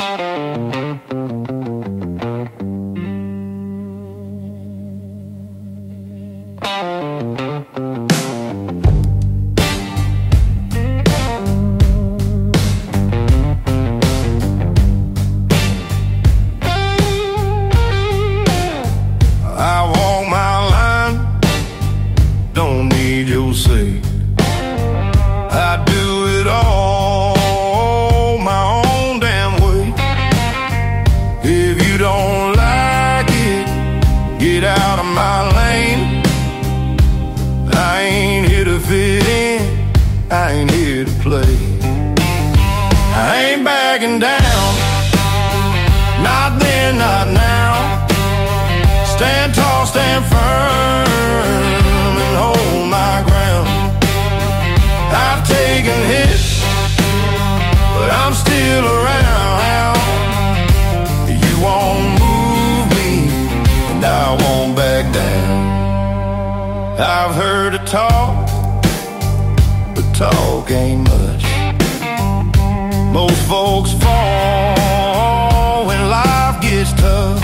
Say I do it all my own damn way. If you don't like it, get out of my lane. I ain't here to fit in, I ain't here to play. I ain't backing down, not then, not now. Stand tall, stand firm, and hold my ground. I've taken hits, but I'm still around. You won't move me, and I won't back down. I've heard it talk, but talk ain't much. Most folks fall when life gets tough.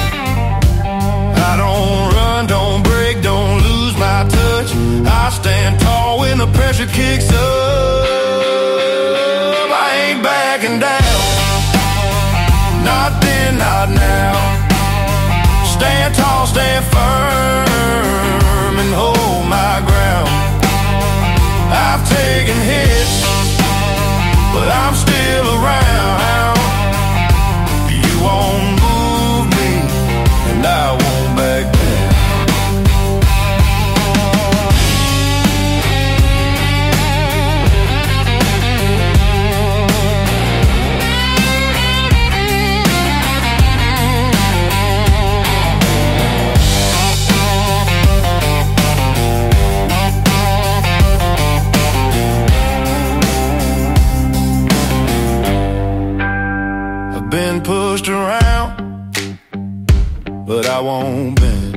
I don't run, don't break, don't lose my touch. I stand tall when the pressure kicks up. I ain't backing down, not then, not now. Stand tall, stand firm, and hold my ground. I've taken hits, but I'm still around. You won't move me, and I won't back down. Been pushed around, but I won't bend.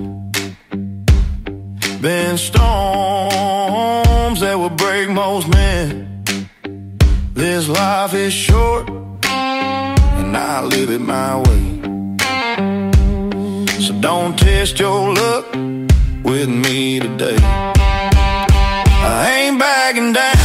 Been storms that will break most men. This life is short, and I live it my way. So don't test your luck with me today. I ain't backing down,